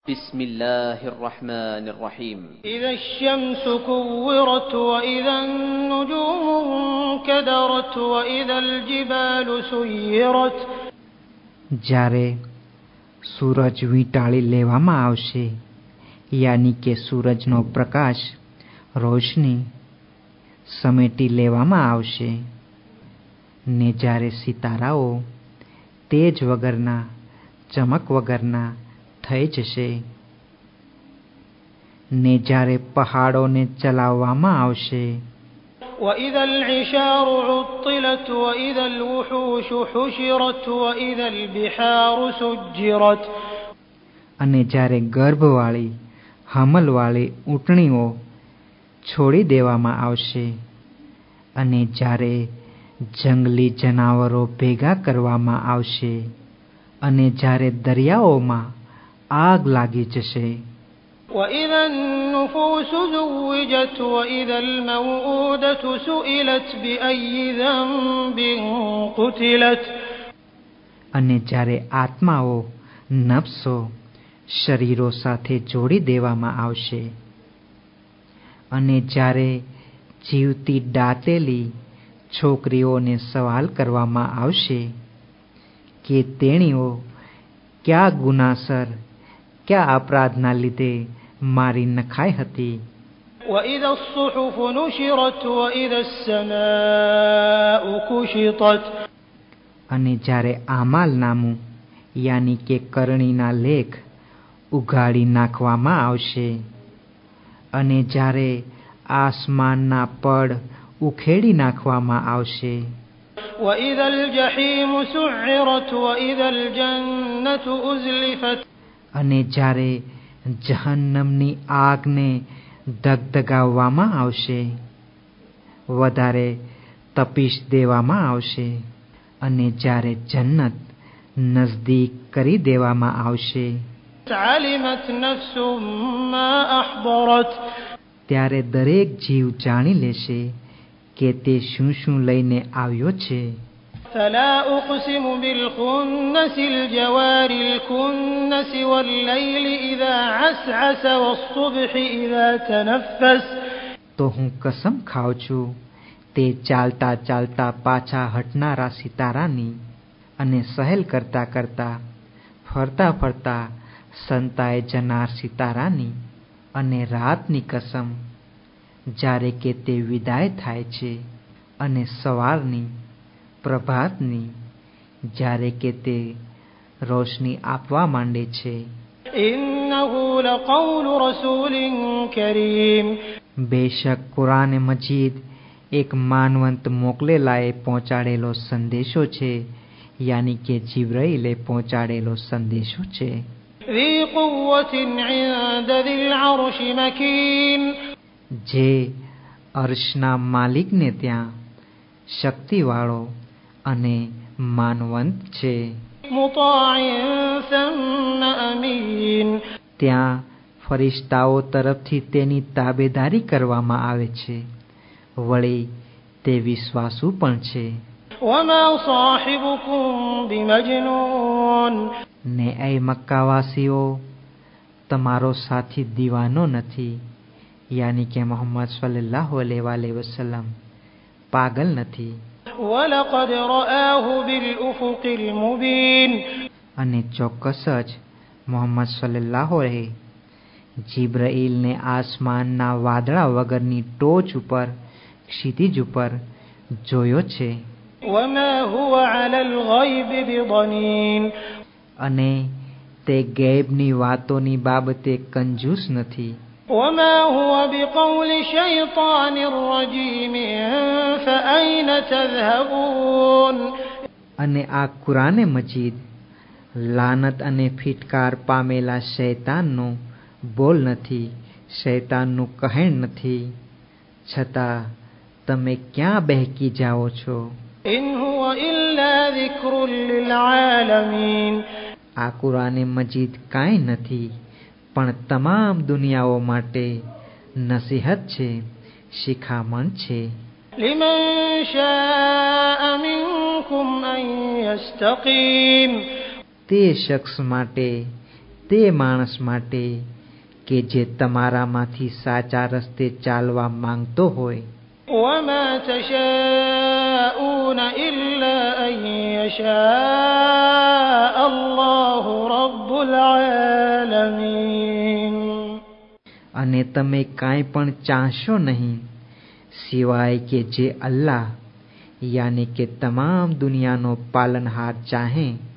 بسم الله الرحمن الرحيم إذا الشمس كورت وإذا النجوم انكدرت وإذا الجبال سيرت. જ્યારે સૂરજ વીંટાળી લેવામાં આવશે, યાની કે સૂરજનો પ્રકાશ, રોશની સમેટી લેવામાં આવશે, ને જ્યારે સિતારાઓ તેજ વગરના, ચમક વગરના થઈ જશે, ને જ્યારે પહાડોને ચલાવવામાં આવશે, وإذا العشار عطلت وإذا الوحوش حشرت وإذا البحار سجرت. અને જ્યારે ગર્ભવાળી, હમલવાળી ઊંટણીઓ છોડી દેવામાં આવશે, અને જ્યારે જંગલી જનાવરો ભેગા કરવામાં આવશે, અને જ્યારે દરિયાઓમાં આગ લાગી જશે, وإذا النفوس زوجت وإذا الموءودة سئلت بأي ذنب قتلت. અને જ્યારે આત્માઓ, નફ્સો શરીરો સાથે જોડી દેવામાં આવશે, અને જ્યારે જીવતી દાટેલી છોકરીઓને સવાલ કરવામાં આવશે કે તેણીઓ કયા ગુનાસર, કયા અપરાધના લીધે મારી નખાઈ હતી. وإذا الصحف نشرت وإذا السماء كشطت. અને જ્યારે આમાલનામું યાની કે કરણીના લેખ ઉઘાડી નાખવામાં આવશે, અને જ્યારે આસમાનના પડ ઉખેડી નાખવામાં આવશે, وإذا الجحيم سعرت وإذا الجنة أزلفت. અને જ્યારે જહન્નમની આગને ધગધગાવવામાં આવશે, વધારે તપીશ દેવામાં આવશે, અને જ્યારે જન્નત નજદીક કરી દેવામાં આવશે, علمت نفس ما أحضرت. ત્યારે દરેક જીવ જાણી લેશે કે તે શું શું લઈને આવ્યો છે. فلا أقسم بالخنس الجوار الكنس والليل إذا عسعس والصبح إذا تنفس. તો હું કસમ ખાઉં છું તે ચાલતા ચાલતા પાછા હટનારા સિતારાની, અને સહેલ કરતા કરતા, ફરતા ફરતા સંતાઈ જનાર સિતારાની, અને રાતની કસમ જ્યારે કે તે વિદાય થાય છે, અને સવારની, પ્રભાતની જ્યારે કે તે રોશની આપવા માંડે છે. إنه لقول رسول كريم. બેશક કુરાન મજીદ એક માનવંત મોકલેલાએ પહોંચાડેલો સંદેશો છે, યાની કે જિબ્રાઈલે પહોંચાડેલો સંદેશો છે. ذي قوة عند ذي العرش مكين. જે અર્શના માલિકને ત્યાં શક્તિવાળો અને માનવંત છે. مطاع ثم أمين. ત્યાં ફરિશ્તાઓ તરફથી તેની તાબેદારી કરવામાં આવે છે, વળી તે વિશ્વાસુ પણ છે. وما صاحبكم بمجنون. ને એ મક્કાવાસીઓ, તમારો સાથી દીવાનો નથી, યાની કે મોહમ્મદ સલ્લલ્લાહુ અલૈહિ વસલ્લમ પાગલ નથી. ولقد رآه بالأفق المبين. અને ચોક્કસ જ મોહમ્મદ સલ્લલ્લાહુ અલૈહિ જિબ્રાઈલને આસમાનના વાદળા વગરની ટોચ ઉપર, ક્ષિતિજ ઉપર જોયો છે. وما هو على الغيب بضنين. અને તે ગૈબની વાતોની બાબતે કંજૂસ નથી. وما هو بقول شيطان رجيم فأين تذهبون. અને આ કુરાને મજીદ લાનત અને ફિટકાર પામેલા શૈતાનનો બોલ નથી, શૈતાનનું કહેણ નથી, છતાં તમે ક્યાં બહેકી જાઓ છો. إن هو إلا ذكر للعالمين. આ કુરાને મજીદ કાંઈ નથી પણ તમામ દુનિયાઓ માટે નસીહત છે, શિખામણ છે. لمن شاء منكم أن يستقيم. તે શખ્સ માટે તે માણસ માટે કે જે તમારામાંથી સાચા રસ્તે ચાલવા માંગતો હોય. وما تشاءون إلا أن يشاء الله رب العالمين. અને તમે કાંઈ પણ ચાહશો નહીં સિવાય કે જે અલ્લાહ યાની કે તમામ દુનિયાનો પાલનહાર ચાહે.